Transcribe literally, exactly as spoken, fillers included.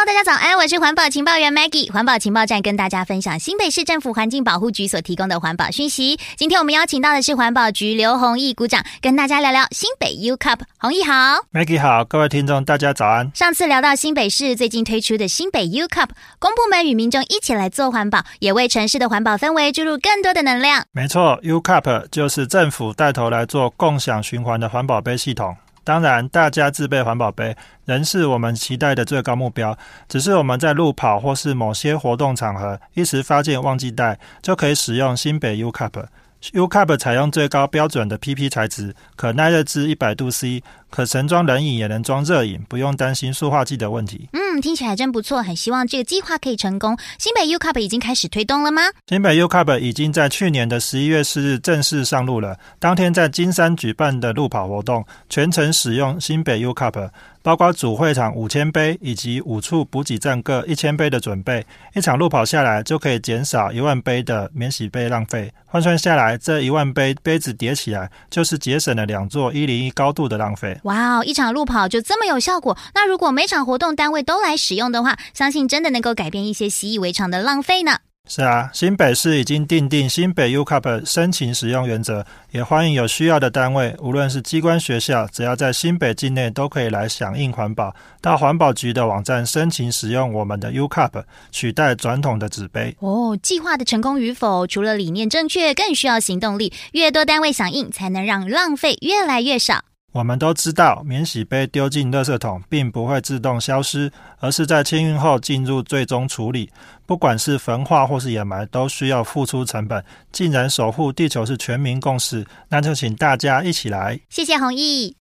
大家早安，我是环保情报员 Maggie。 环保情报站跟大家分享新北市政府环境保护局所提供的环保讯息。今天我们邀请到的是环保局刘弘毅股长，跟大家聊聊新北 U Cup。 弘毅好。 Maggie 好，各位听众大家早安。 上次聊到新北市最近推出的新北 U Cup， 公部门与民众一起来做环保，也为城市的环保氛围注入更多的能量。 没错， U Cup 就是政府带头来做共享循环的环保杯系统。当然大家自备环保杯仍是我们期待的最高目标，只是我们在路跑或是某些活动场合一时发现忘记带，就可以使用新北 U Cup。 U Cup 采用最高标准的 P P 材质，可耐热至一百度 C， 可盛装冷饮也能装热饮，不用担心塑化剂的问题。 嗯，听起来真不错，很希望这个计划可以成功。新北 U Cup 已经开始推动了吗？ 新北 U Cup 已经在去年的十一月四日正式上路了。当天在金山举办的路跑活动，全程使用新北 U Cup， 包括主会场五千杯以及五处补给站各一千杯的准备。一场路跑下来就可以减少一万杯的免洗杯浪费，换算下来这一万杯杯子叠起来就是节省了两座一零一高度的浪费。 哇哦，一场路跑就这么有效果，那如果每场活动单位都来使用的话，相信真的能够改变一些习以为常的浪费呢。 是啊，新北市已经订定新北 U Cup 申请使用原则，也欢迎有需要的单位，无论是机关学校，只要在新北境内都可以来响应环保，到环保局的网站申请使用我们的 U Cup， 取代传统的纸杯。 哦，计划的成功与否，除了理念正确，更需要行动力，越多单位响应，才能让浪费越来越少。 我们都知道，免洗杯丢进垃圾桶并不会自动消失，而是在清运后进入最终处理。不管是焚化或是掩埋，都需要付出成本。既然守护地球是全民共识，那就请大家一起来。 谢谢弘毅。